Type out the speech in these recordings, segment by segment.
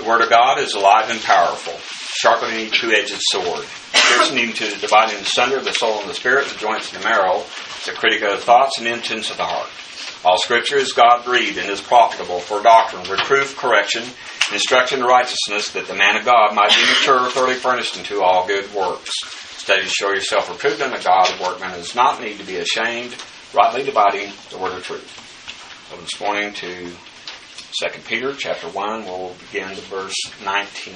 Word of God is alive and powerful, sharper than any two-edged sword, piercing even to the dividing asunder of the soul and the spirit, the joints and the marrow, the critic of the thoughts and intents of the heart. All Scripture is God-breathed and is profitable for doctrine, reproof, correction, instruction in righteousness, that the man of God might be mature, thoroughly furnished unto all good works. Study to show yourself approved unto God, a workman who does not need to be ashamed, rightly dividing the word of truth. So this morning to 2 Peter chapter 1, we'll begin to verse 19.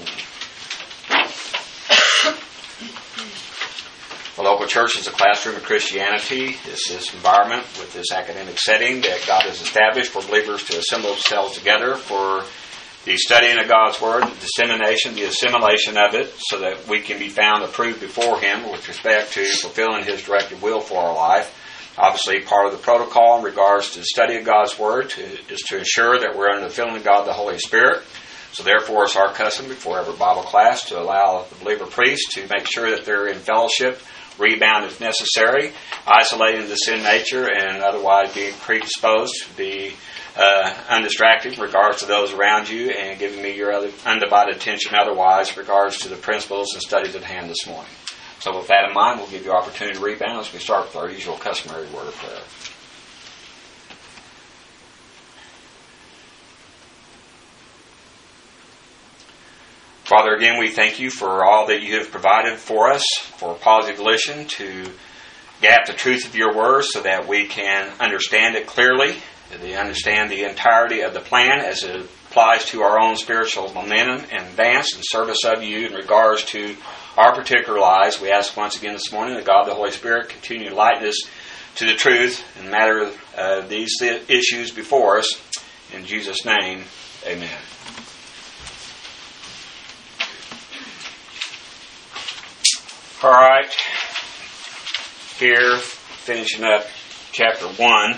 The local church is a classroom of Christianity. It's this environment with this academic setting that God has established for believers to assemble themselves together for the studying of God's Word, the dissemination, the assimilation of it, so that we can be found approved before Him with respect to fulfilling His directed will for our life. Obviously, part of the protocol in regards to the study of God's Word is to ensure that we're under the filling of God the Holy Spirit. So therefore, it's our custom before every Bible class to allow the believer priest to make sure that they're in fellowship, rebound if necessary, isolating the sin nature, and otherwise being predisposed to be undistracted in regards to those around you, and giving me your undivided attention otherwise in regards to the principles and studies at hand this morning. So with that in mind, we'll give you opportunity to rebound as we start with our usual customary word of prayer. Father, again, we thank you for all that you have provided for us, for positive volition to gap the truth of your word so that we can understand it clearly, to understand the entirety of the plan as it applies to our own spiritual momentum and advance in service of you in regards to our particular lives. We ask once again this morning that God the Holy Spirit continue to lighten us to the truth in the matter of these issues before us. In Jesus' name, amen. All right, here, finishing up chapter 1,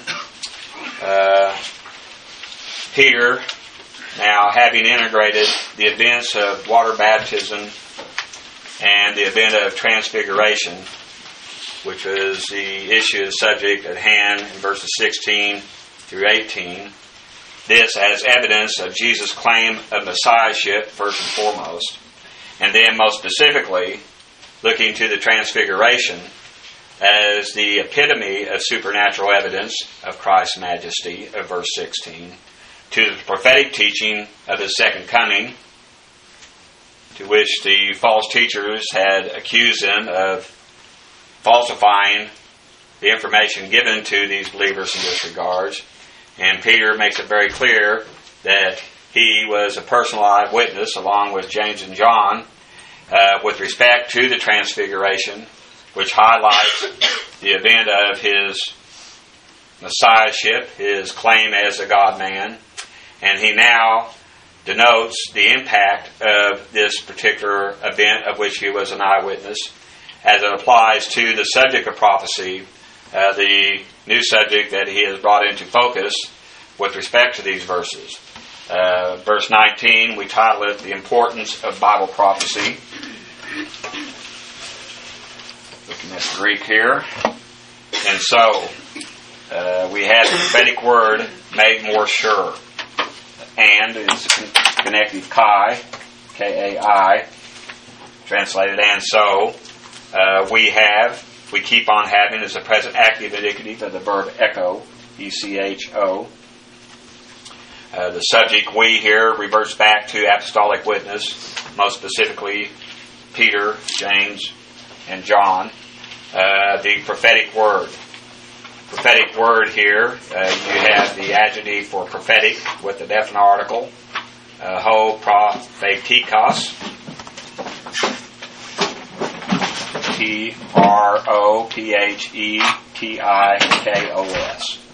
Peter, now having integrated the events of water baptism and the event of transfiguration, which was the issue, the subject at hand in verses 16 through 18, this as evidence of Jesus' claim of messiahship, first and foremost, and then most specifically, looking to the transfiguration as the epitome of supernatural evidence of Christ's majesty, of verse 16, to the prophetic teaching of His second coming, to which the false teachers had accused Him of falsifying the information given to these believers in this regard. And Peter makes it very clear that he was a personal eyewitness, along with James and John, with respect to the transfiguration, which highlights the event of His messiahship, His claim as a God-man. And he now denotes the impact of this particular event of which he was an eyewitness as it applies to the subject of prophecy, the new subject that he has brought into focus with respect to these verses. Verse 19, we title it The Importance of Bible Prophecy. Looking at the Greek here. And so, we have the prophetic word made more sure. And is connective kai, K-A-I, translated and so. We keep on having as a present active indicative of the verb echo, E-C-H-O. The subject we here reverts back to apostolic witness, most specifically Peter, James, and John. The prophetic word. Prophetic word here, you have the adjective for prophetic with the definite article, ho prophetikos, P-R-O-P-H-E-T-I-K-O-S.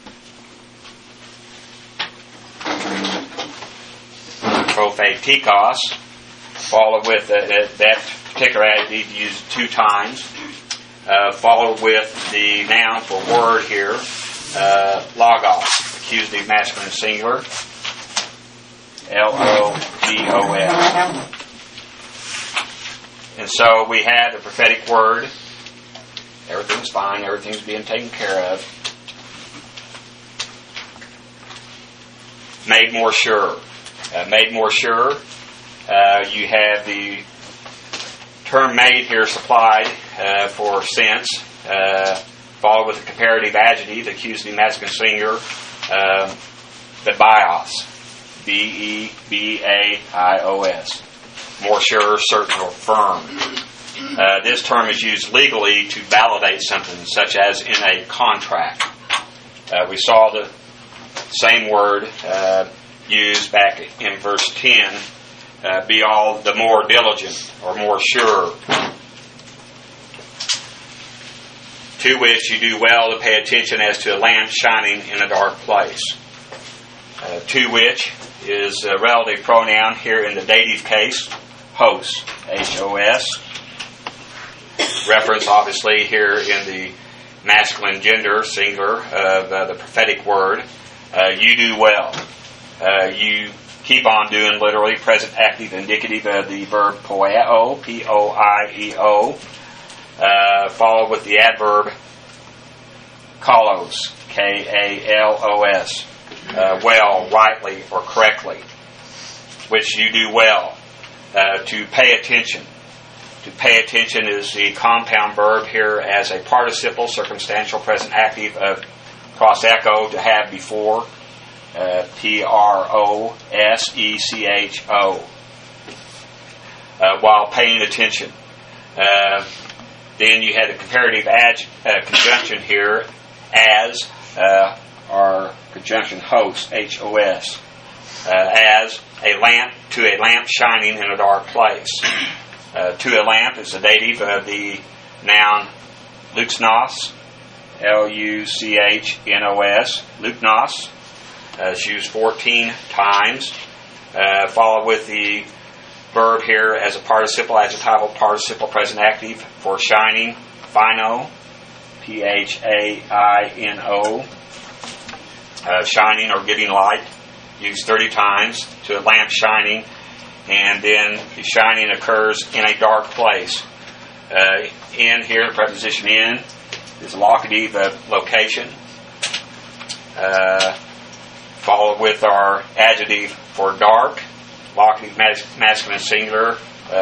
Prophetikos, followed with that particular adjective used 2 times, followed with the noun for word here, logos, accusative masculine singular, L-O-G-O-S. And so we have the prophetic word. Everything's fine. Everything's being taken care of. Made more sure. Made more sure. You have the term made here supplied for since, followed with a comparative adjective, accusative masculine singular, the bios, B-E-B-A-I-O-S, more sure, certain, or firm. This term is used legally to validate something, such as in a contract. We saw the same word used back in verse 10, be all the more diligent or more sure. To which you do well to pay attention as to a lamp shining in a dark place. To which is a relative pronoun here in the dative case, hos, H-O-S. Reference obviously here in the masculine gender, singular, of the prophetic word. You do well. You keep on doing, literally, present active indicative of the verb poieo, P-O-I-E-O, followed with the adverb kalos, K-A-L-O-S, well, rightly, or correctly, which you do well. To pay attention. To pay attention is the compound verb here as a participle, circumstantial present active of prosecho, to have before, P-R-O-S-E-C-H-O, while paying attention. Then you had a comparative conjunction here as, our conjunction host, H-O-S, as a lamp, to a lamp shining in a dark place. To a lamp is the dative of the noun luxnos, L-U-C-H-N-O-S, luxnos. It's used 14 times, followed with the verb here as a participle, adjectival participle present active for shining, phino, P-H-A-I-N-O, shining or giving light, used 30 times, to a lamp shining, and then the shining occurs in a dark place. In here, the preposition in is locative of location, followed with our adjective for dark, locative masculine singular,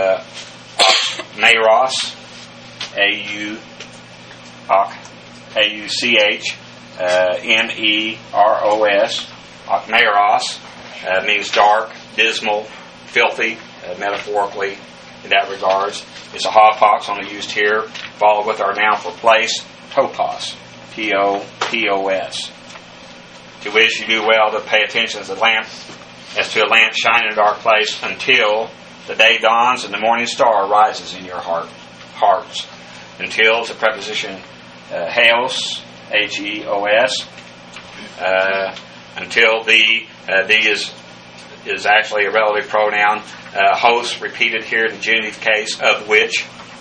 meros, A-U-C-H, M-E-R-O-S, meros, means dark, dismal, filthy, metaphorically in that regards. It's a hopox only used here, followed with our noun for place, topos, T-O-P-O-S. To which you do well to pay attention as to a lamp shining in a dark place until the day dawns and the morning star rises in your hearts. Until is a preposition heos, H-E-O-S. Until the is actually a relative pronoun. Hos, repeated here in the genitive case, of which,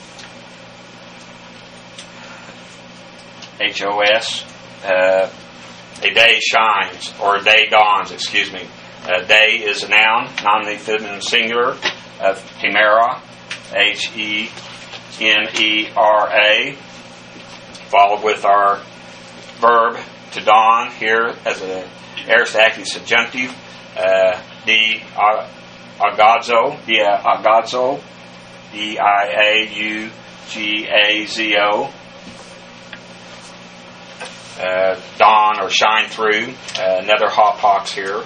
H-O-S. A day shines, or a day dawns, excuse me. Day is a noun, nominally feminine singular, of hemera, H-E-M-E-R-A, followed with our verb to dawn here as an aorist active subjunctive, D-agazo, D-I-A-U-G-A-Z-O, dawn or shine through, another hopox here.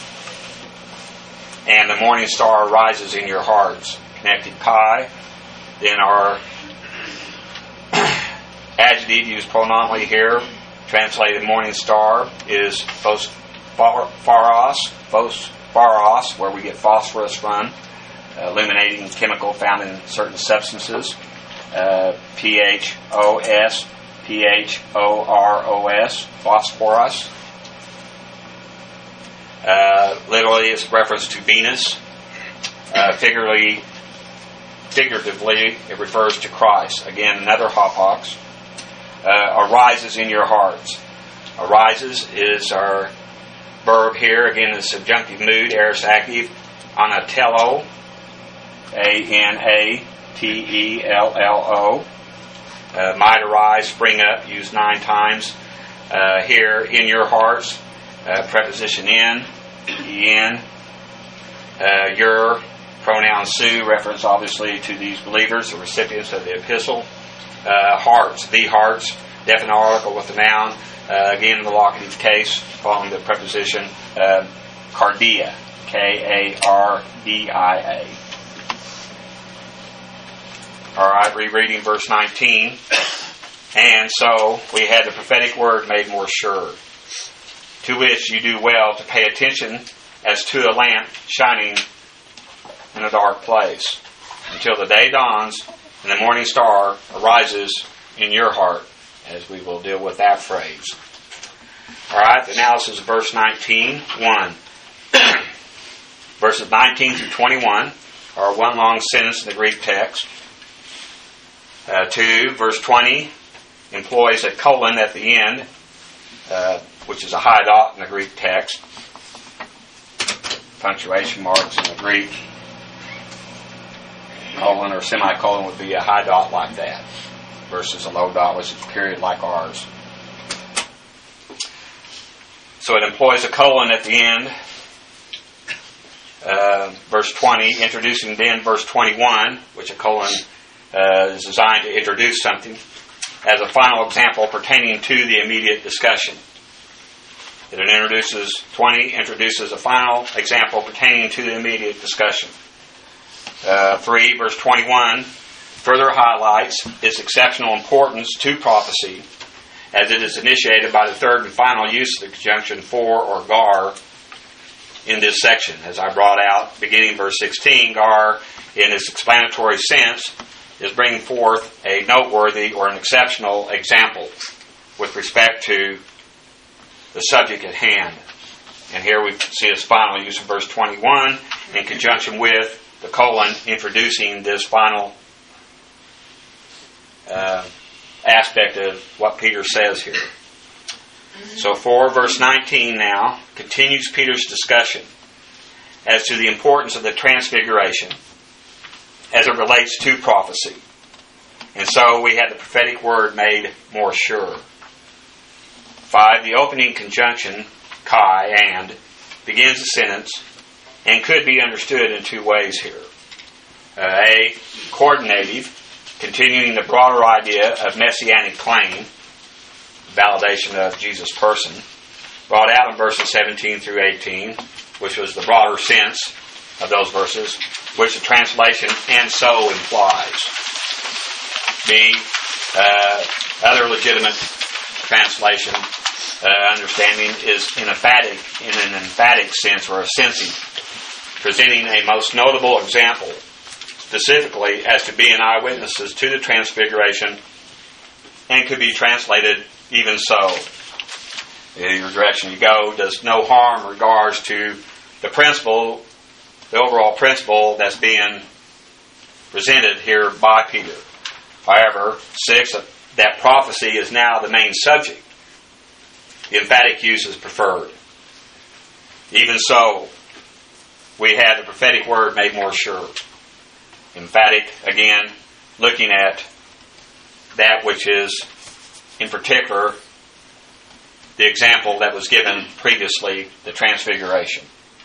And the morning star rises in your hearts, connected chi. Then our adjective used pronominally here, translated morning star, is phosphoros, where we get phosphorus from, illuminating chemical found in certain substances, P-H-O-S, P-H-O-R-O-S, phosphorus. Literally, it's a reference to Venus. Figuratively, it refers to Christ. Again, another hopox. Arises in your hearts. Arises is our verb here. Again, in the subjunctive mood, aorist active, anatello, A-N-A-T-E-L-L-O. Might arise, spring up, used 9 times. Here, in your hearts, preposition in, en, your, Pronoun Sue, reference obviously to these believers, the recipients of the epistle. Hearts, the hearts, definite article with the noun. Again, in the Lockheed's case, following the preposition cardia, Kardia. All right, rereading verse 19. And so we had the prophetic word made more sure, to which you do well to pay attention as to a lamp shining in a dark place, until the day dawns and the morning star arises in your heart, as we will deal with that phrase. All right, the analysis of verse 19. 1. Verses 19 through 21 are one long sentence in the Greek text. 2. Verse 20 employs a colon at the end, which is a high dot in the Greek text. Punctuation marks in the Greek. Colon or semicolon would be a high dot like that, versus a low dot, which is a period like ours. So it employs a colon at the end. Verse 20, introducing then verse 21, which a colon is designed to introduce something, as a final example pertaining to the immediate discussion. It introduces a final example pertaining to the immediate discussion. 3, verse 21, further highlights its exceptional importance to prophecy, as it is initiated by the third and final use of the conjunction for or gar in this section. As I brought out, beginning verse 16, gar, in its explanatory sense, is bringing forth a noteworthy or an exceptional example with respect to the subject at hand. And here we see its final use of verse 21 in conjunction with the colon introducing this final aspect of what Peter says here. So 4, verse 19 now continues Peter's discussion as to the importance of the transfiguration as it relates to prophecy. And so we had the prophetic word made more sure. 5, the opening conjunction, kai, and, begins the sentence and could be understood in two ways here. A, coordinative, continuing the broader idea of messianic claim, validation of Jesus' person, brought out in verses 17 through 18, which was the broader sense of those verses, which the translation "and so" implies. B, other legitimate translation understanding is in an emphatic sense or a sensing, presenting a most notable example, specifically as to being eyewitnesses to the transfiguration, and could be translated even so. Either direction you go does no harm in regards to the principle, the overall principle that's being presented here by Peter. However, 6, that prophecy is now the main subject. The emphatic use is preferred. Even so, we have the prophetic word made more sure. Emphatic, again, looking at that which is, in particular, the example that was given previously, the transfiguration.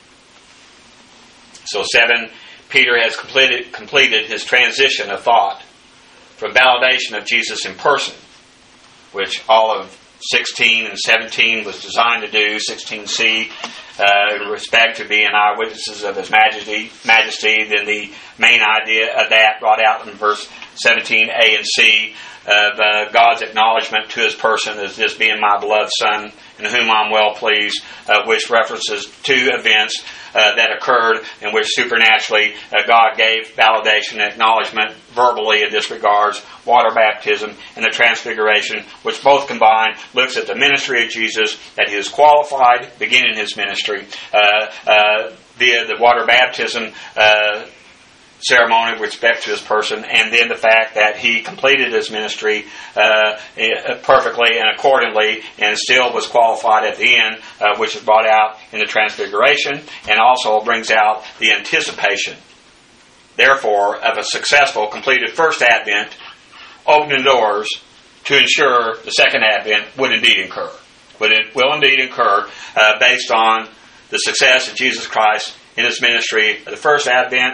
So 7, Peter has completed his transition of thought from validation of Jesus in person, which all of 16 and 17 was designed to do. 16c, in respect to being eyewitnesses of His majesty. Then the main idea of that brought out in verse 17a and c of God's acknowledgement to His person as this being my beloved Son, in whom I'm well pleased, which references two events that occurred in which supernaturally God gave validation and acknowledgement verbally in this regards, water baptism and the transfiguration, which both combined looks at the ministry of Jesus, that He is qualified beginning His ministry via the water baptism ceremony with respect to His person, and then the fact that He completed His ministry perfectly and accordingly, and still was qualified at the end, which is brought out in the transfiguration, and also brings out the anticipation, therefore, of a successful, completed first advent, opening doors to ensure the second advent would indeed incur. But it will indeed incur based on the success of Jesus Christ in His ministry of the first advent,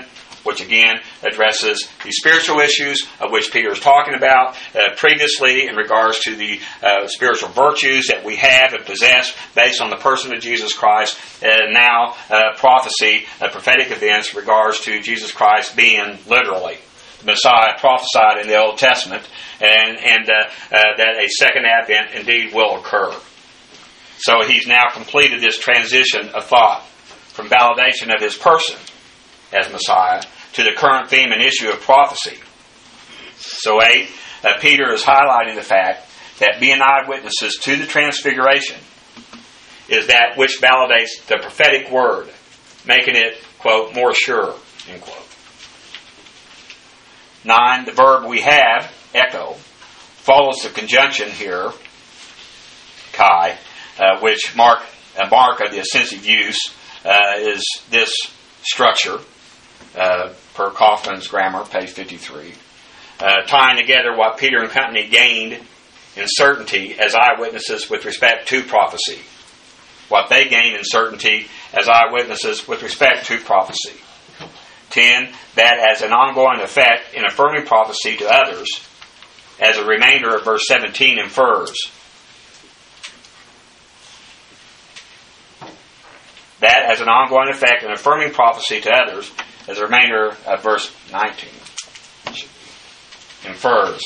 which again addresses the spiritual issues of which Peter is talking about previously in regards to the spiritual virtues that we have and possess based on the person of Jesus Christ, and now prophecy, prophetic events in regards to Jesus Christ being literally the Messiah prophesied in the Old Testament, and that a second advent indeed will occur. So he's now completed this transition of thought from validation of his person as Messiah to the current theme and issue of prophecy. So 8, Peter is highlighting the fact that being eyewitnesses to the transfiguration is that which validates the prophetic word, making it, quote, more sure, end quote. 9, the verb we have, echo, follows the conjunction here, kai, which mark of the assensive use is this structure, per Kaufman's grammar, page 53, tying together what Peter and company gained in certainty as eyewitnesses with respect to prophecy. What they gained in certainty as eyewitnesses with respect to prophecy. 10, that as an ongoing effect in affirming prophecy to others, as a remainder of verse 17 infers. That as an ongoing effect in affirming prophecy to others, as the remainder of verse 19 infers.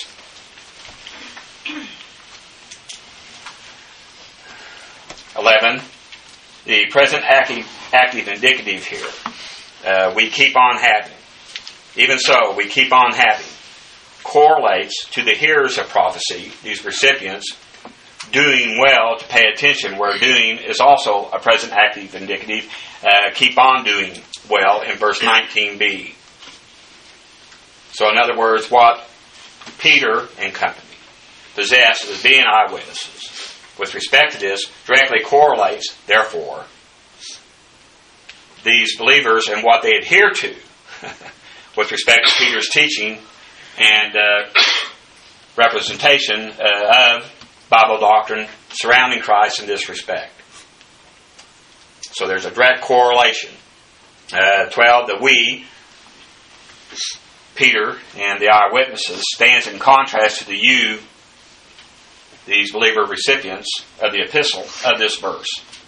(11) The present active indicative here. We keep on having. Even so, we keep on having. Correlates to the hearers of prophecy, these recipients, doing well to pay attention, where doing is also a present active indicative. Keep on doing well in verse 19b. So in other words, what Peter and company possess as being eyewitnesses with respect to this directly correlates, therefore, these believers and what they adhere to with respect to Peter's teaching and representation of Bible doctrine surrounding Christ in this respect. So there's a direct correlation. 12, the we, Peter, and the eyewitnesses, stands in contrast to the you, these believer recipients of the epistle of this verse.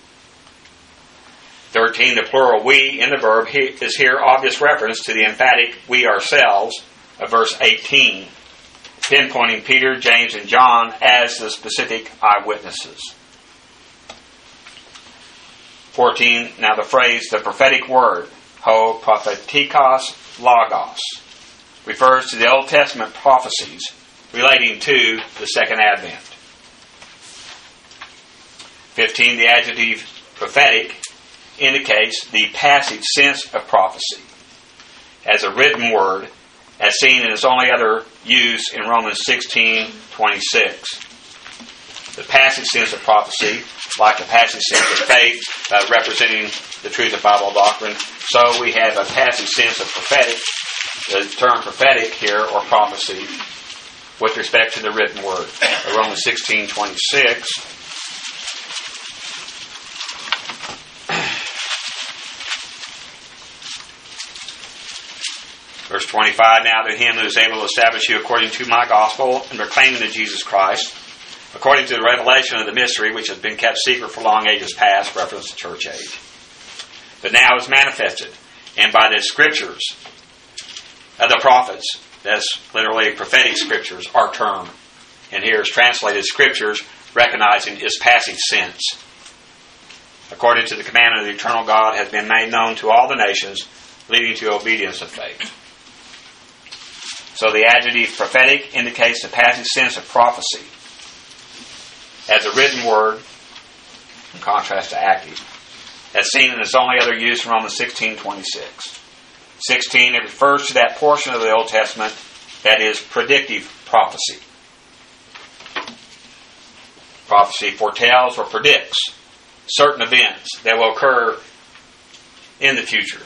13, the plural we in the verb is here obvious reference to the emphatic we ourselves of verse 18, pinpointing Peter, James, and John as the specific eyewitnesses. 14, now the phrase, the prophetic word, ho prophetikos logos, refers to the Old Testament prophecies relating to the second advent. 15, the adjective prophetic indicates the passive sense of prophecy as a written word, as seen in its only other use in Romans 16:26. The passive sense of prophecy, like the passive sense of faith, representing the truth of Bible doctrine, so we have a passive sense of prophetic, the term prophetic here, or prophecy, with respect to the written word. Romans 16:26. Verse 25, now to him who is able to establish you according to my gospel and proclaiming to Jesus Christ, according to the revelation of the mystery which has been kept secret for long ages past, reference to church age, but now is manifested, and by the scriptures of the prophets, that's literally prophetic scriptures, are termed, and here is translated scriptures, recognizing its passive sense. According to the command of the eternal God, has been made known to all the nations, leading to obedience of faith. So the adjective prophetic indicates the passive sense of prophecy as a written word, in contrast to active, as seen in its only other use in Romans 16:26. 16, it refers to that portion of the Old Testament that is predictive prophecy. Prophecy foretells or predicts certain events that will occur in the future.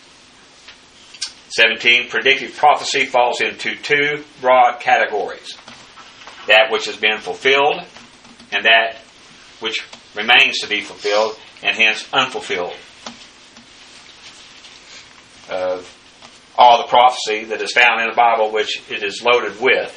17, predictive prophecy falls into two broad categories. That which has been fulfilled and that which remains to be fulfilled and hence unfulfilled. all the prophecy that is found in the Bible, which it is loaded with,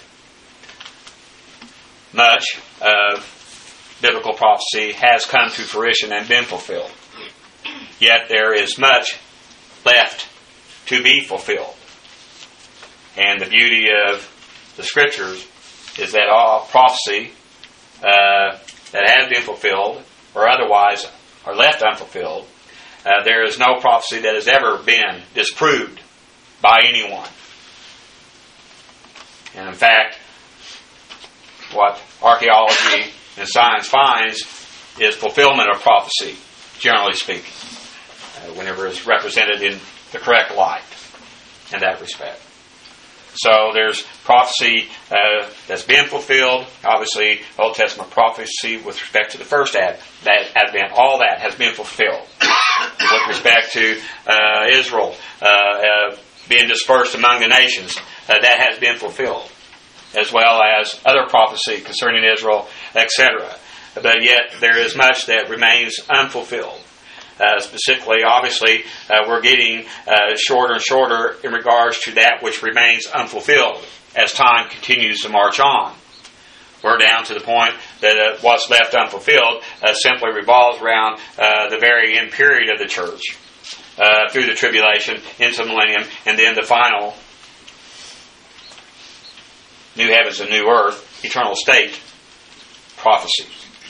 much of biblical prophecy has come to fruition and been fulfilled. Yet there is much left to be fulfilled. And the beauty of the Scriptures is that all prophecy that has been fulfilled or otherwise are left unfulfilled, there is no prophecy that has ever been disproved by anyone. And in fact, what archaeology and science finds is fulfillment of prophecy, generally speaking, whenever it's represented in the correct light in that respect. So there's prophecy that's been fulfilled. Obviously, Old Testament prophecy with respect to the first advent, all that has been fulfilled. With respect to Israel being dispersed among the nations, that has been fulfilled, as well as other prophecy concerning Israel, etc. But yet there is much that remains unfulfilled. Specifically, obviously, we're getting shorter and shorter in regards to that which remains unfulfilled as time continues to march on. We're down to the point that what's left unfulfilled simply revolves around the very end period of the church, through the tribulation, into millennium, and then the final new heavens and new earth, eternal state prophecy,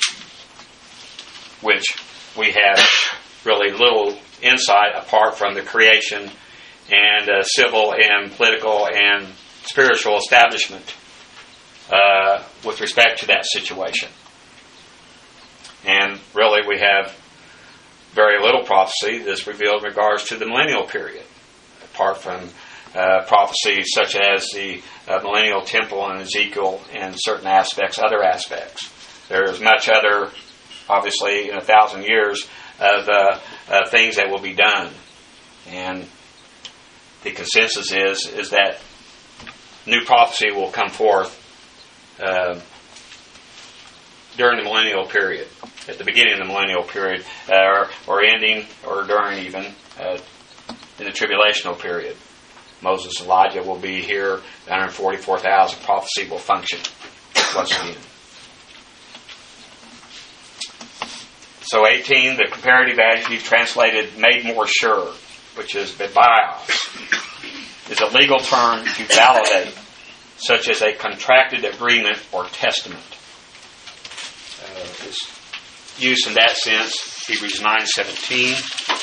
which we have really little insight apart from the creation and civil and political and spiritual establishment with respect to that situation. And really we have very little prophecy that's revealed in regards to the millennial period, apart from prophecies such as the millennial temple in Ezekiel and certain aspects, other aspects. There's much other, obviously, in 1,000 years of things that will be done. And the consensus is that new prophecy will come forth during the millennial period, at the beginning of the millennial period, or ending, or during even in the tribulational period. Moses and Elijah will be here, 144,000, prophecy will function once again. So 18, the comparative adjective translated made more sure, which is bebios, is a legal term to validate, such as a contracted agreement or testament. It's used in that sense, Hebrews 9:17.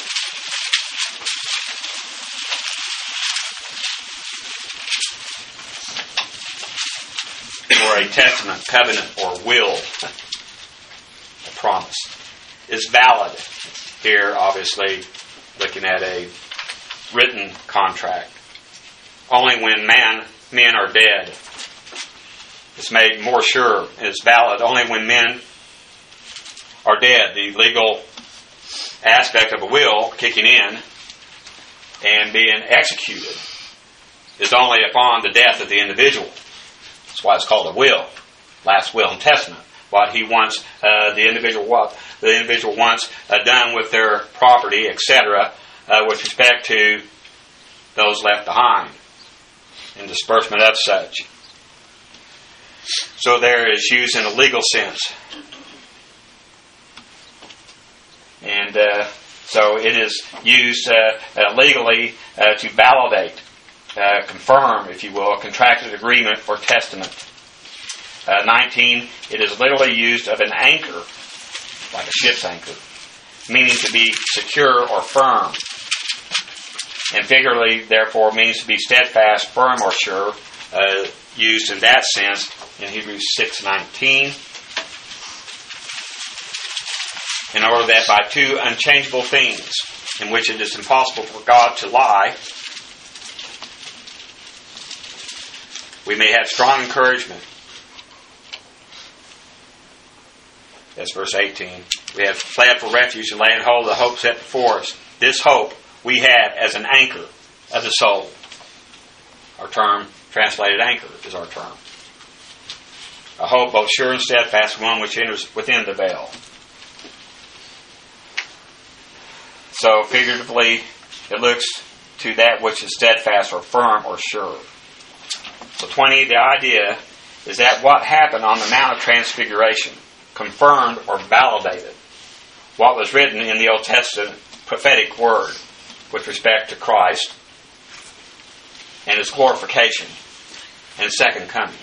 Or a testament, covenant, or will, a promise, is valid. Here, obviously, looking at a written contract. Only when men are dead. It's made more sure. It's valid only when men are dead. The legal aspect of a will kicking in and being executed is only upon the death of the individual. That's why it's called a will, last will and testament. What he wants, the individual wants done with their property, etc., with respect to those left behind, and disbursement of such. So there is used in a legal sense. And so it is used legally to validate, confirm, if you will, a contracted agreement or testament. 19, it is literally used of an anchor, like a ship's anchor, meaning to be secure or firm. And figuratively, therefore, means to be steadfast, firm, or sure, used in that sense in Hebrews 6:19. In order that by two unchangeable things, in which it is impossible for God to lie, we may have strong encouragement. That's verse 18. We have fled for refuge and laid hold of the hope set before us. This hope we have as an anchor of the soul. Our term, translated anchor, is our term. A hope both sure and steadfast, one which enters within the veil. So figuratively, it looks to that which is steadfast or firm or sure. So 20, the idea is that what happened on the Mount of Transfiguration confirmed or validated what was written in the Old Testament prophetic word with respect to Christ and His glorification and second coming.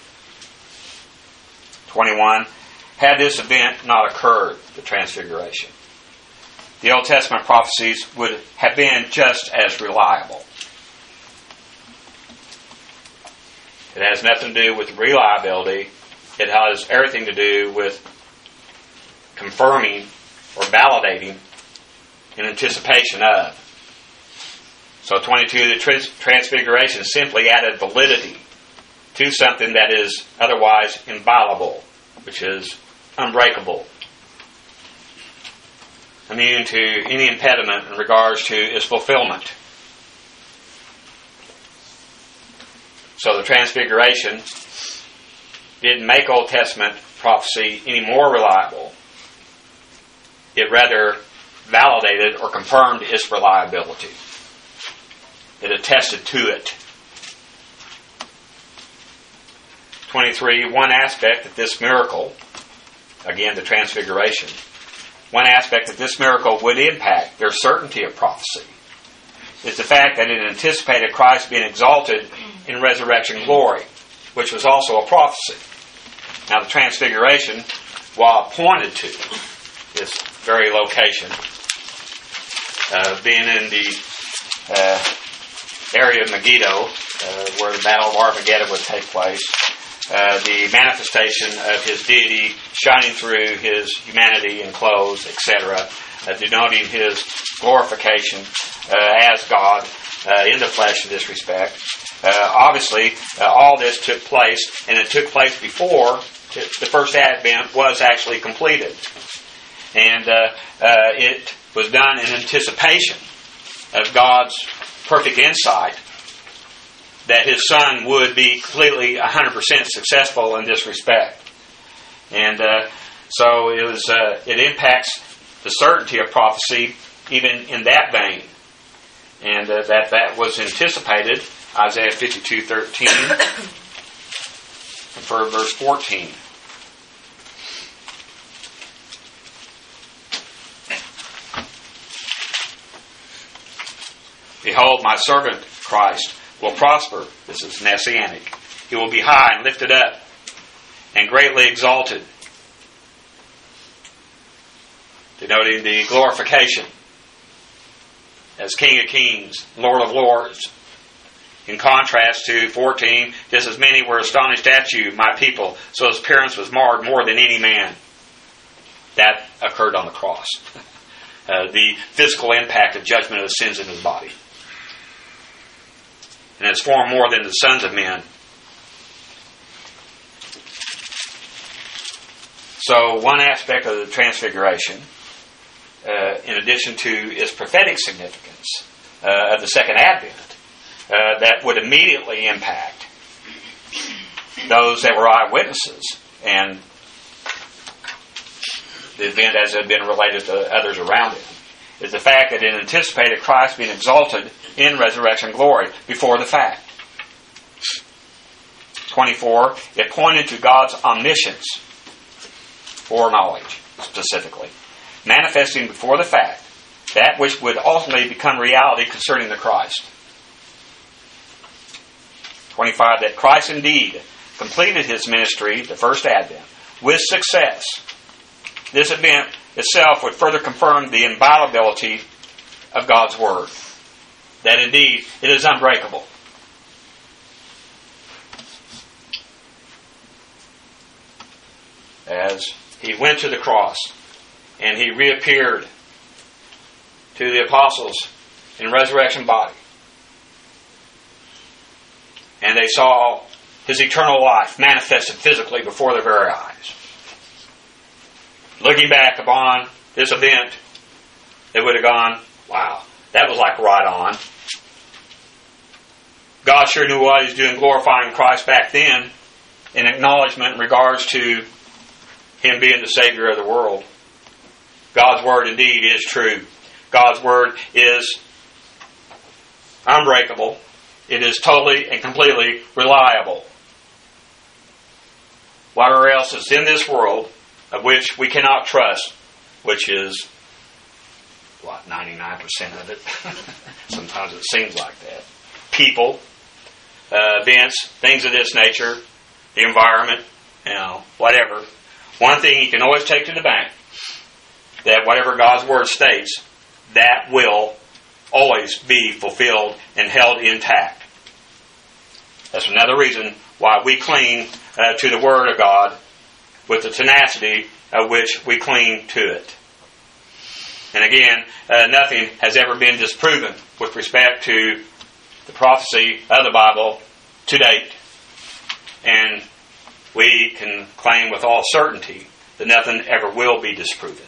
21, had this event not occurred, the Transfiguration, the Old Testament prophecies would have been just as reliable. It has nothing to do with reliability. It has everything to do with confirming or validating in anticipation of. So 22, the Transfiguration simply added validity to something that is otherwise inviolable, which is unbreakable, immune to any impediment in regards to its fulfillment. So the Transfiguration didn't make Old Testament prophecy any more reliable. It rather validated or confirmed its reliability. It attested to it. 23, one aspect that this miracle, again the Transfiguration, one aspect that this miracle would impact their certainty of prophecy is the fact that it anticipated Christ being exalted in resurrection glory, which was also a prophecy. Now the Transfiguration, while pointed to this very location, being in the area of Megiddo, where the Battle of Armageddon would take place, the manifestation of His deity shining through His humanity and clothes, etc., denoting His glorification as God in the flesh in this respect. Obviously, all this took place, and it took place before the first advent was actually completed. And it was done in anticipation of God's perfect insight that His Son would be completely 100% successful in this respect. And so it impacts the certainty of prophecy even in that vein. And that was anticipated, Isaiah 52:13, for verse 14. Behold, my servant Christ will prosper. This is messianic. He will be high and lifted up and greatly exalted, denoting the glorification as King of Kings, Lord of Lords. In contrast to 14, just as many were astonished at you, my people, so his appearance was marred more than any man. That occurred on the cross. The physical impact of judgment of the sins in His body. And it's formed more than the sons of men. So one aspect of the Transfiguration, in addition to its prophetic significance of the second advent, that would immediately impact those that were eyewitnesses and the event as it had been related to others around it, is the fact that it anticipated Christ being exalted in resurrection glory before the fact. 24, it pointed to God's omniscience, foreknowledge specifically, manifesting before the fact that which would ultimately become reality concerning the Christ. 25, that Christ indeed completed His ministry, the first advent, with success. This event itself would further confirm the inviolability of God's Word, that indeed it is unbreakable. As He went to the cross and He reappeared to the apostles in resurrection body, and they saw His eternal life manifested physically before their very eyes. Looking back upon this event, they would have gone, wow, that was like right on. God sure knew what He was doing glorifying Christ back then in acknowledgement in regards to Him being the Savior of the world. God's Word indeed is true. God's Word is unbreakable. It is totally and completely reliable. Whatever else is in this world of which we cannot trust, which is, 99% of it. Sometimes it seems like that. People, events, things of this nature, the environment, whatever. One thing you can always take to the bank, that whatever God's Word states, that will always be fulfilled and held intact. That's another reason why we cling to the Word of God with the tenacity of which we cling to it. And again, nothing has ever been disproven with respect to the prophecy of the Bible to date. And we can claim with all certainty that nothing ever will be disproven.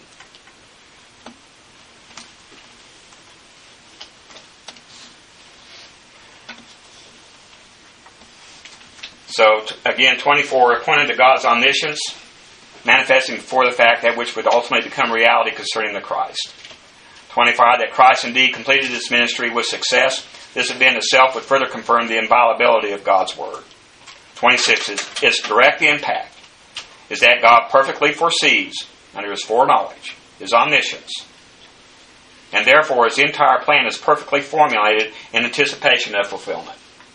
So, again, 24, appointed to God's omniscience, manifesting before the fact that which would ultimately become reality concerning the Christ. 25, that Christ indeed completed His ministry with success. This event itself would further confirm the inviolability of God's Word. 26, its direct impact is that God perfectly foresees, under His foreknowledge, His omniscience, and therefore His entire plan is perfectly formulated in anticipation of fulfillment.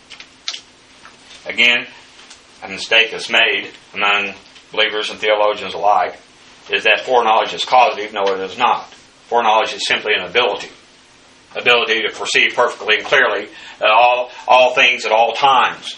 Again, a mistake that's made among believers and theologians alike is that foreknowledge is causative. No, it is not. Foreknowledge is simply an ability to foresee perfectly and clearly all things at all times.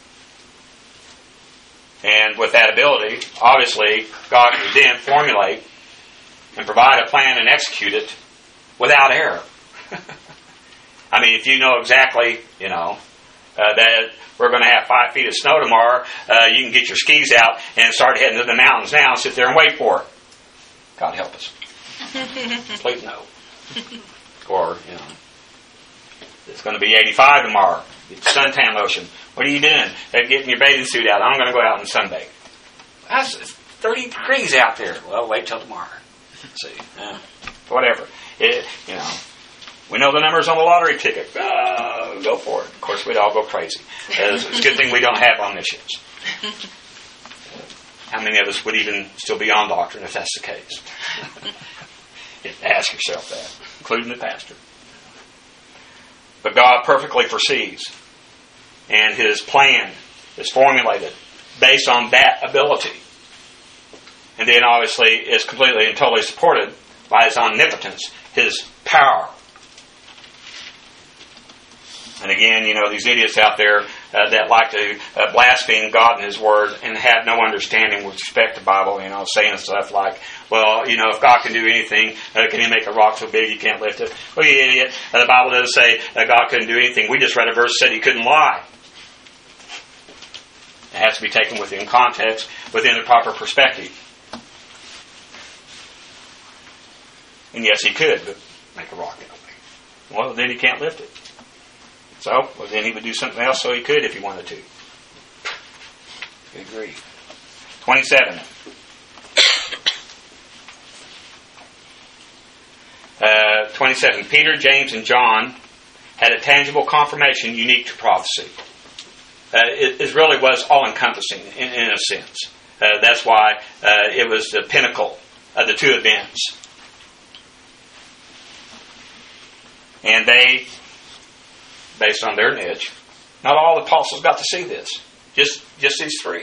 And with that ability, obviously, God can then formulate and provide a plan and execute it without error. I mean, if you know exactly, that we're going to have 5 feet of snow tomorrow, you can get your skis out and start heading to the mountains now and sit there and wait for it. God help us. Please no. Or, it's going to be 85 tomorrow. Suntan lotion. What are you doing? Getting your bathing suit out. I'm going to go out and sunbathe. It's 30 degrees out there. Well, wait till tomorrow. See. Whatever. We know the numbers on the lottery ticket. Go for it. Of course, we'd all go crazy. It's a good thing we don't have omniscience. How many of us would even still be on doctrine if that's the case? You have to ask yourself that, including the pastor. But God perfectly foresees, and His plan is formulated based on that ability. And then obviously is completely and totally supported by His omnipotence, His power. And again, these idiots out there that like to blaspheme God and His Word and have no understanding with respect to the Bible, saying stuff like, well, if God can do anything, can He make a rock so big you can't lift it? Well, you idiot. The Bible doesn't say God couldn't do anything. We just read a verse that said He couldn't lie. It has to be taken within context, within the proper perspective. And yes, He could make a rock out of it. Well, then He can't lift it. So, then He would do something else so He could if He wanted to. Good grief. 27. 27. Peter, James, and John had a tangible confirmation unique to prophecy. It really was all-encompassing in a sense. That's why it was the pinnacle of the two events. And they, based on their niche, not all the apostles got to see this. Just these three.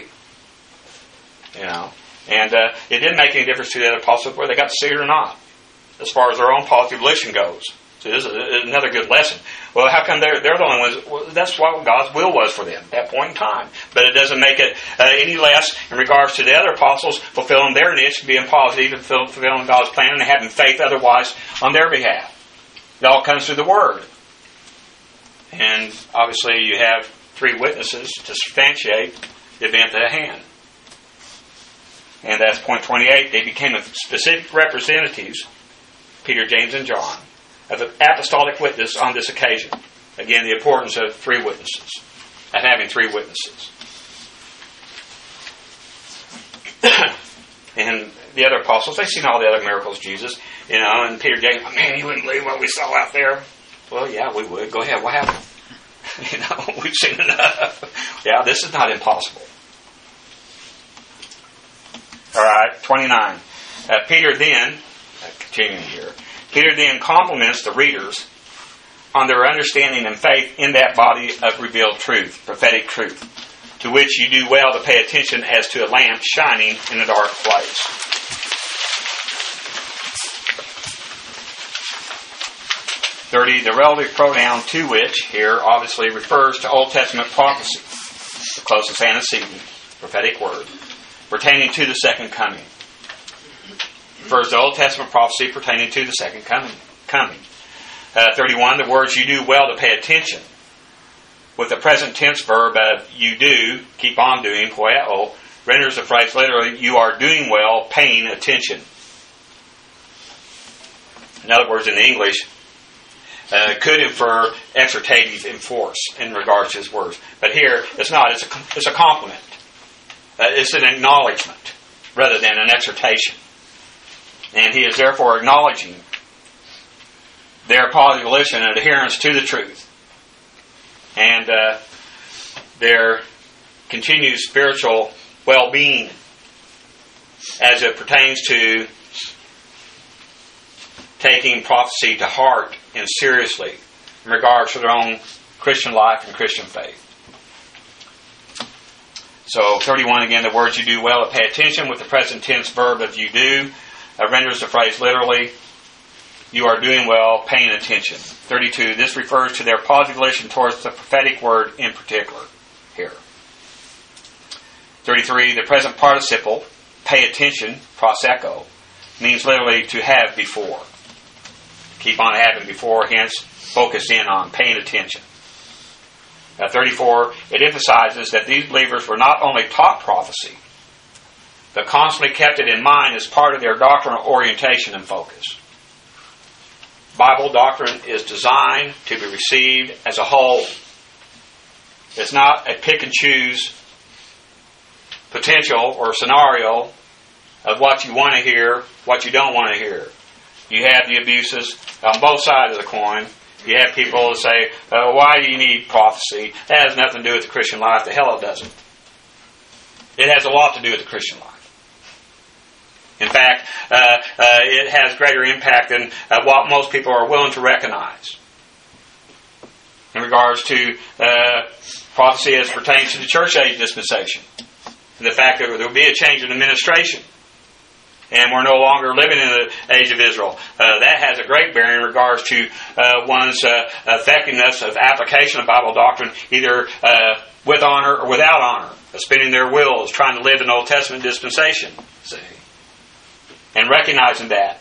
And it didn't make any difference to the other apostles whether they got to see it or not, as far as their own positive volition goes. So this is another good lesson. Well, how come they're the only ones? Well, that's what God's will was for them at that point in time. But it doesn't make it any less in regards to the other apostles fulfilling their niche, being positive and fulfilling God's plan and having faith otherwise on their behalf. It all comes through the Word. And obviously you have 3 witnesses to substantiate the event at hand. And that's point 28. They became specific representatives, Peter, James, and John, of the apostolic witness on this occasion. Again, the importance of 3 witnesses, of having 3 witnesses. And the other apostles, they've seen all the other miracles of Jesus, and Peter, James, man, you wouldn't believe what we saw out there. Well, yeah, we would. Go ahead, what happened? We've seen enough. Yeah, this is not impossible. All right, 29. Peter then, continuing here, Peter then compliments the readers on their understanding and faith in that body of revealed truth, prophetic truth, to which you do well to pay attention as to a lamp shining in a dark place. The relative pronoun "to which" here obviously refers to Old Testament prophecy, the closest antecedent, prophetic word, pertaining to the second coming. Refers to Old Testament prophecy pertaining to the second coming. 31, the words "you do well to pay attention," with the present tense verb of "you do," keep on doing, poieo, renders the phrase literally, "you are doing well, paying attention." In other words, in the English, could infer exhortative in force in regards to his words. But here, it's not. It's a compliment. It's an acknowledgement rather than an exhortation. And he is therefore acknowledging their positive volition and adherence to the truth, and their continued spiritual well-being as it pertains to taking prophecy to heart and seriously in regards to their own Christian life and Christian faith. So 31 again, the words "you do well to pay attention" with the present tense verb of "you do" renders the phrase literally, "you are doing well, paying attention." 32, this refers to their positive volition towards the prophetic word in particular here. 33, the present participle, "pay attention," proseko, means literally to have before. Keep on having before, hence focus in on, paying attention. 34, it emphasizes that these believers were not only taught prophecy, but constantly kept it in mind as part of their doctrinal orientation and focus. Bible doctrine is designed to be received as a whole. It's not a pick and choose potential or scenario of what you want to hear, what you don't want to hear. You have the abuses on both sides of the coin. You have people that say, why do you need prophecy? That has nothing to do with the Christian life. The hell it doesn't. It has a lot to do with the Christian life. In fact, it has greater impact than what most people are willing to recognize in regards to prophecy as pertains to the church age dispensation. And the fact that there will be a change in administration and we're no longer living in the age of Israel. That has a great bearing in regards to one's effectiveness of application of Bible doctrine, either with honor or without honor, spinning their wills, trying to live in Old Testament dispensation. See? And recognizing that.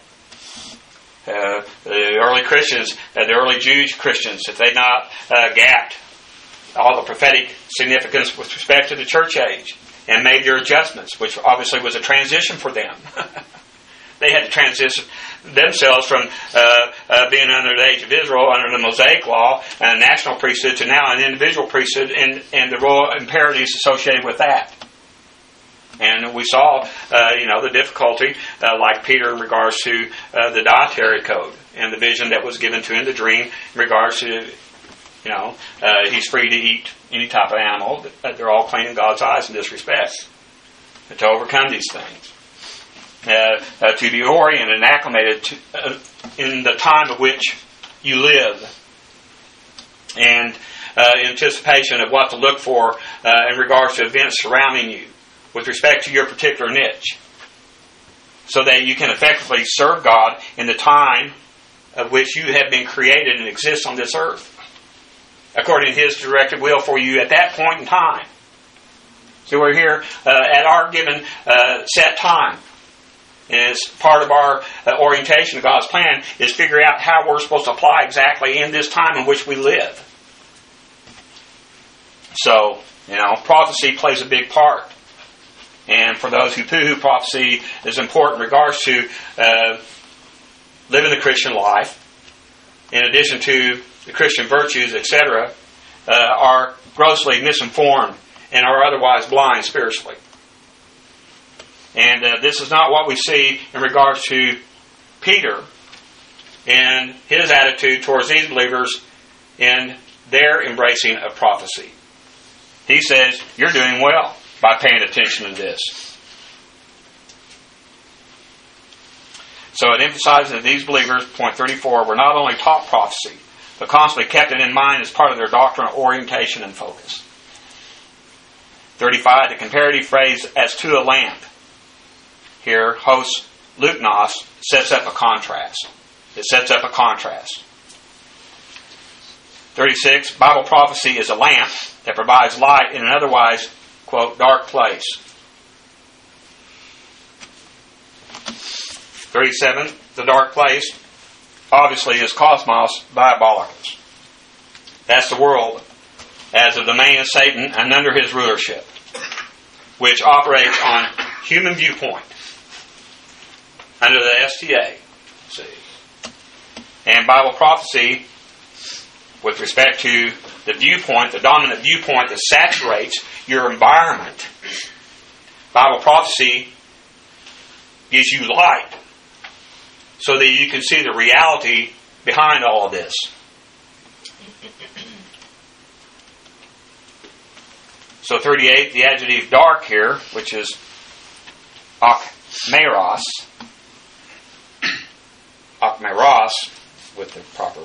The early Christians, the early Jewish Christians, if they'd not gapped all the prophetic significance with respect to the church age and made their adjustments, which obviously was a transition for them. They had to transition themselves from being under the age of Israel, under the Mosaic law, and a national priesthood, to now an individual priesthood and the royal imperatives associated with that. And we saw, the difficulty, like Peter in regards to the dietary code and the vision that was given to him, the dream, in regards to, he's free to eat any type of animal. They're all clean in God's eyes in this respect. And to overcome these things. To be oriented and acclimated to, in the time of which you live. And anticipation of what to look for in regards to events surrounding you with respect to your particular niche, so that you can effectively serve God in the time of which you have been created and exist on this earth, according to His directed will for you at that point in time. So we're here at our given set time. And as part of our orientation of God's plan is figure out how we're supposed to apply exactly in this time in which we live. So, prophecy plays a big part. And for those who poo-hoo prophecy is important in regards to living the Christian life, in addition to the Christian virtues, etc., are grossly misinformed and are otherwise blind spiritually. And this is not what we see in regards to Peter and his attitude towards these believers in their embracing of prophecy. He says, you're doing well by paying attention to this. So it emphasizes that these believers, point 34, were not only taught prophecy, but constantly kept it in mind as part of their doctrinal orientation and focus. 35, the comparative phrase, as to a lamp. Here, host Leuknos sets up a contrast. It sets up a contrast. 36, Bible prophecy is a lamp that provides light in an otherwise, quote, dark place. 37, the dark place, obviously, is Cosmos Diabolicus. That's the world as a domain of Satan and under his rulership, which operates on human viewpoint, under the STA. See. And Bible prophecy, with respect to the viewpoint, the dominant viewpoint that saturates your environment, Bible prophecy gives you light so that you can see the reality behind all of this. So 38, the adjective dark here, which is akmeros, with the proper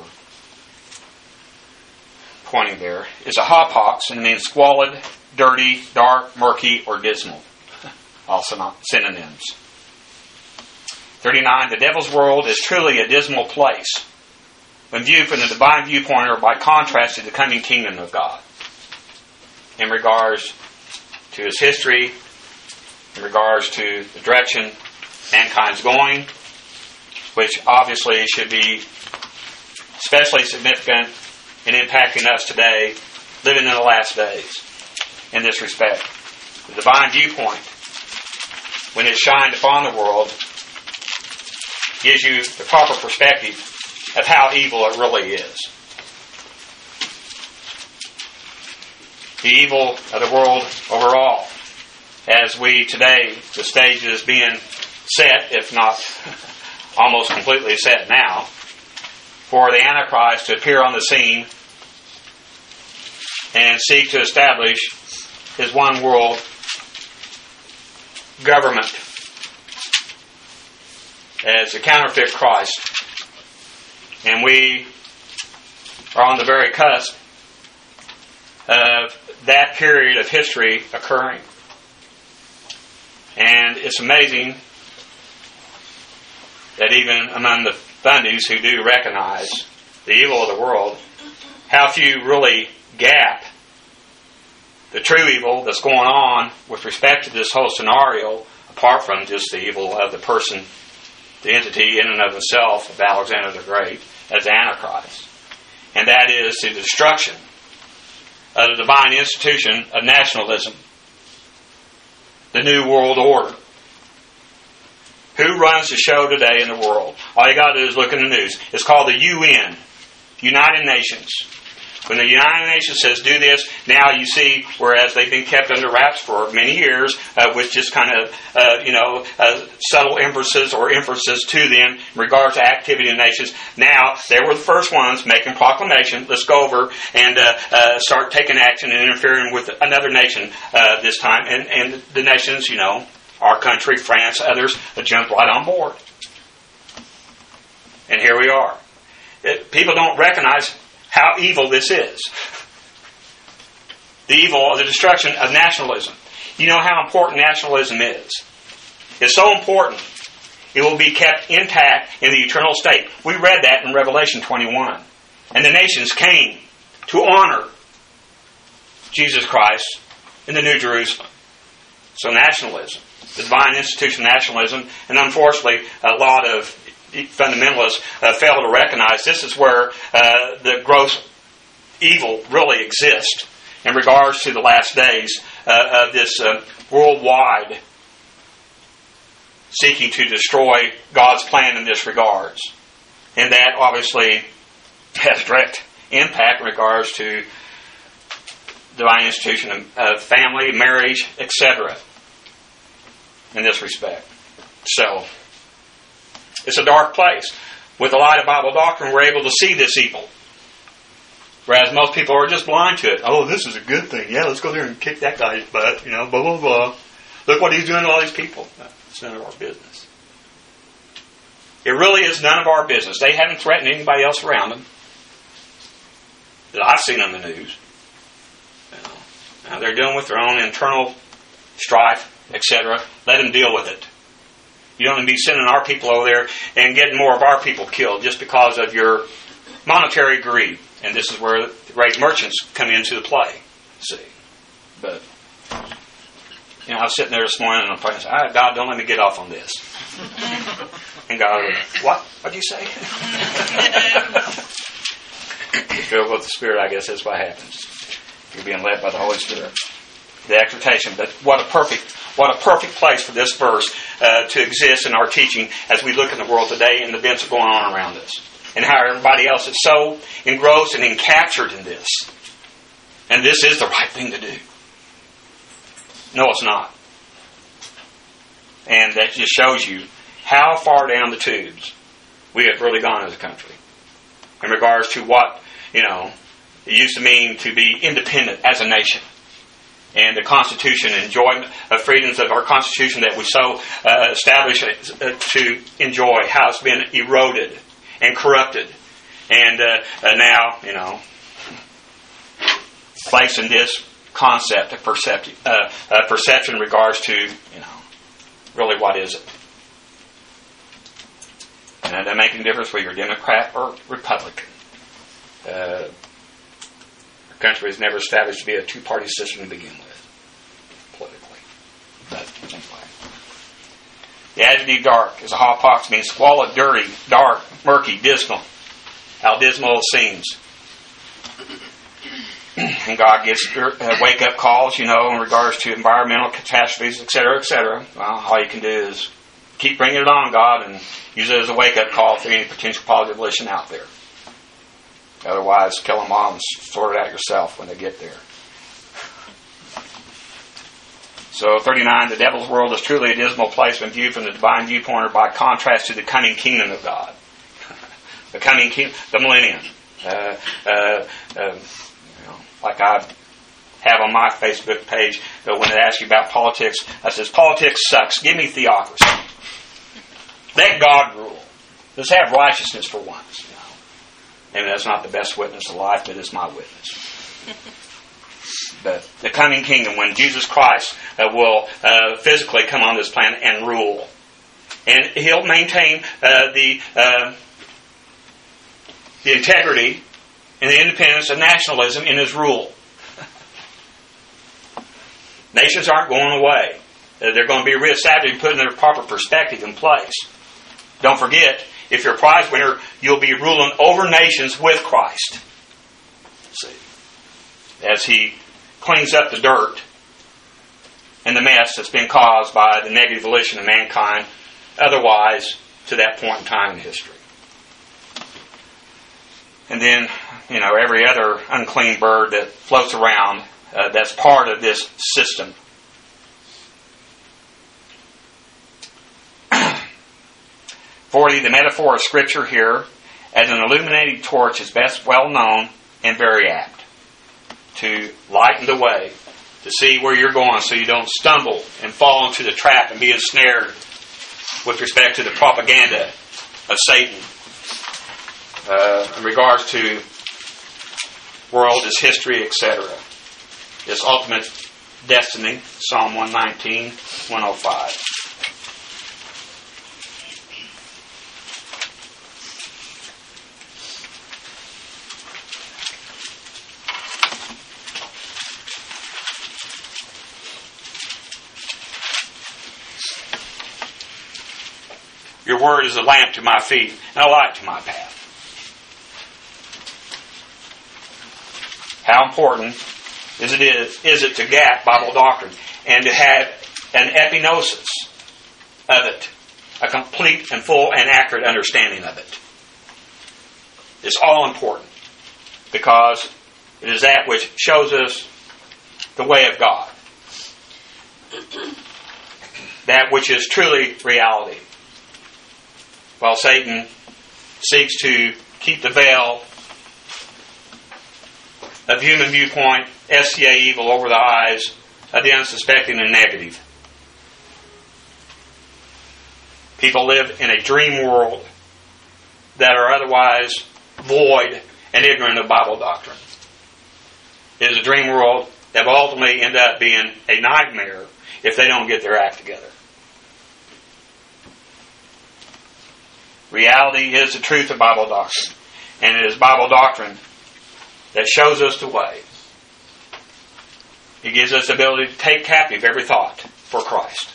pointing there, is a hapax and means squalid, dirty, dark, murky, or dismal. Also synonyms. 39, the devil's world is truly a dismal place when viewed from the divine viewpoint or by contrast to the coming kingdom of God. In regards to his history, in regards to the direction mankind's going, which obviously should be especially significant in impacting us today, living in the last days, in this respect. The divine viewpoint, when it's shined upon the world, gives you the proper perspective of how evil it really is. The evil of the world overall, as we today, the stage is being set, if not almost completely set now, for the Antichrist to appear on the scene and seek to establish his one world government as a counterfeit Christ. And we are on the very cusp of that period of history occurring. And it's amazing that even among the Thundus who do recognize the evil of the world, how few really gap the true evil that's going on with respect to this whole scenario, apart from just the evil of the person, the entity in and of itself of Alexander the Great as the Antichrist. And that is the destruction of the divine institution of nationalism, the New World Order. Who runs the show today in the world? All you got to do is look in the news. It's called the UN, United Nations. When the United Nations says do this, now you see, whereas they've been kept under wraps for many years, with just kind of, subtle inferences or inferences to them in regard to activity in nations, now they were the first ones making proclamation, let's go over and start taking action and interfering with another nation this time. And the nations, our country, France, others, jumped right on board. And here we are. People don't recognize how evil this is. The evil of the destruction of nationalism. You know how important nationalism is. It's so important, it will be kept intact in the eternal state. We read that in Revelation 21. And the nations came to honor Jesus Christ in the New Jerusalem. So nationalism, the divine institution of nationalism, and unfortunately a lot of fundamentalists fail to recognize this is where the gross evil really exists in regards to the last days of this worldwide seeking to destroy God's plan in this regards. And that obviously has direct impact in regards to divine institution of family, marriage, etc. in this respect. So, it's a dark place. With the light of Bible doctrine, we're able to see this evil. Whereas most people are just blind to it. Oh, this is a good thing. Yeah, let's go there and kick that guy's butt. Blah, blah, blah. Look what he's doing to all these people. No, it's none of our business. It really is none of our business. They haven't threatened anybody else around them that I've seen on the news. Now they're dealing with their own internal strife, etc. Let them deal with it. You don't need to be sending our people over there and getting more of our people killed just because of your monetary greed. And this is where the great merchants come into the play. See? But, I was sitting there this morning and I'm praying, God, don't let me get off on this. And God, what? What'd you say? You're filled with the Spirit, I guess that's what happens. You're being led by the Holy Spirit. The exhortation. But what a perfect place for this verse to exist in our teaching as we look in the world today and the events that are going on around us. And how everybody else is so engrossed and encaptured in this. And this is the right thing to do. No, it's not. And that just shows you how far down the tubes we have really gone as a country. In regards to what, it used to mean to be independent as a nation. And the Constitution, enjoyment of freedoms of our Constitution that we so established to enjoy, how it's been eroded and corrupted. And now, placed in this concept of perception in regards to, really what is it? And it doesn't make any difference whether you're Democrat or Republican. Our country was never established to be a two-party system to begin with, politically. But anyway. The adjective dark is a hapax, means squalid, dirty, dark, murky, dismal. How dismal it seems. And God gives wake-up calls, in regards to environmental catastrophes, etc., etc. Well, all you can do is keep bringing it on, God, and use it as a wake-up call for any potential positive volition out there. Otherwise, kill them all and sort it out yourself when they get there. So 39, the devil's world is truly a dismal place when viewed from the divine viewpoint or by contrast to the coming kingdom of God. The coming kingdom, the millennium. Like I have on my Facebook page, when they ask you about politics, I says, politics sucks. Give me theocracy. Let God rule. Let's have righteousness for once. Maybe that's not the best witness of life, but it's my witness. But the coming kingdom, when Jesus Christ will physically come on this planet and rule. And He'll maintain the integrity and the independence of nationalism in His rule. Nations aren't going away. They're going to be reestablished and put in their proper perspective in place. Don't forget, if you're a prize winner, you'll be ruling over nations with Christ. See, as He cleans up the dirt and the mess that's been caused by the negative volition of mankind, otherwise, to that point in time in history. And then, every other unclean bird that floats around that's part of this system. 40, the metaphor of Scripture here as an illuminating torch is best well known and very apt to lighten the way, to see where you're going so you don't stumble and fall into the trap and be ensnared with respect to the propaganda of Satan in regards to world, its history, etc. Its ultimate destiny, Psalm 119, 105. Your word is a lamp to my feet and a light to my path. How important is it to get Bible doctrine and to have an epignosis of it, a complete and full and accurate understanding of it. It's all important because it is that which shows us the way of God. That which is truly reality. While Satan seeks to keep the veil of human viewpoint, SCA evil over the eyes of the unsuspecting and negative. People live in a dream world that are otherwise void and ignorant of Bible doctrine. It is a dream world that will ultimately end up being a nightmare if they don't get their act together. Reality is the truth of Bible doctrine. And it is Bible doctrine that shows us the way. It gives us the ability to take captive every thought for Christ.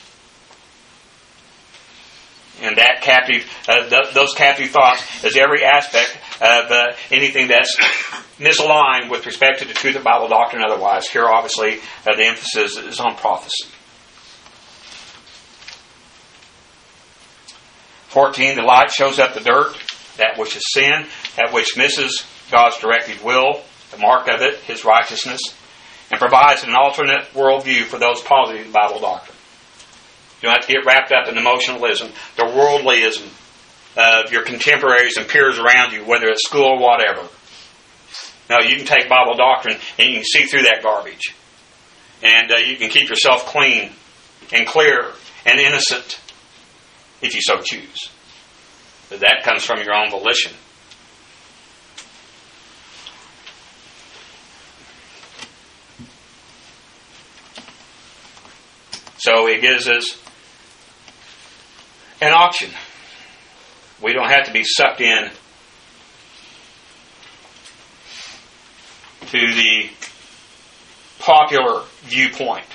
And that captive, those captive thoughts is every aspect of anything that's misaligned with respect to the truth of Bible doctrine. Otherwise, here obviously the emphasis is on prophecy. 14, the light shows up the dirt, that which is sin, that which misses God's directive will, the mark of it, His righteousness, and provides an alternate worldview for those positive Bible doctrine. You don't have to get wrapped up in emotionalism, the worldlyism of your contemporaries and peers around you, whether it's school or whatever. No, you can take Bible doctrine and you can see through that garbage. And you can keep yourself clean and clear and innocent if you so choose. But that comes from your own volition. So it gives us an option. We don't have to be sucked in to the popular viewpoint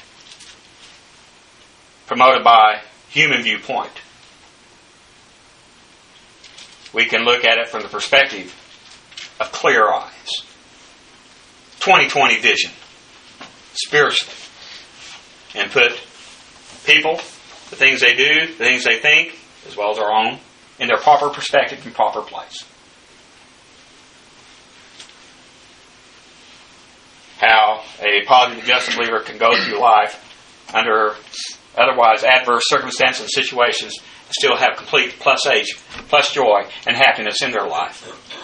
promoted by human viewpoint. We can look at it from the perspective of clear eyes. 20/20 vision. Spiritually. And put people, the things they do, the things they think, as well as our own, in their proper perspective and proper place. How a positive, just believer can go through life under otherwise adverse circumstances and situations and still have complete plus age, plus joy and happiness in their life.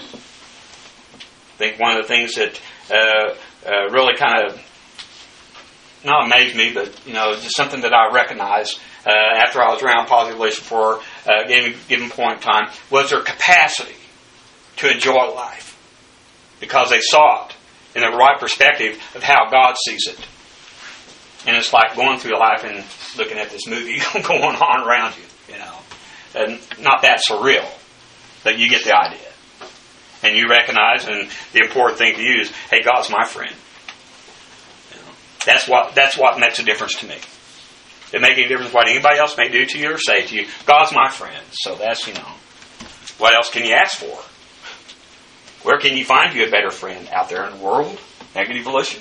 I think one of the things that really kind of not amazed me, but just something that I recognized after I was around Positive Volition for a given point in time was their capacity to enjoy life, because they saw it in the right perspective of how God sees it. And it's like going through life and looking at this movie going on around you, and not that surreal, but you get the idea. And you recognize, and the important thing to you is, hey, God's my friend. That's what makes a difference to me. It makes a difference what anybody else may do to you or say to you. God's my friend. So that's, what else can you ask for? Where can you find you a better friend? Out there in the world? Negative volition?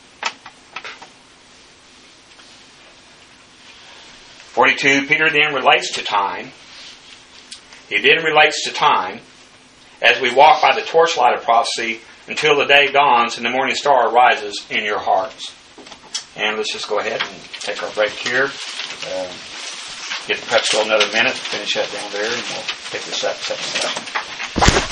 42, Peter then relates to time. He then relates to time as we walk by the torchlight of prophecy until the day dawns and the morning star rises in your hearts. And let's just go ahead and take our break here. Get perhaps still another minute, finish that down there, and we'll pick this up second session.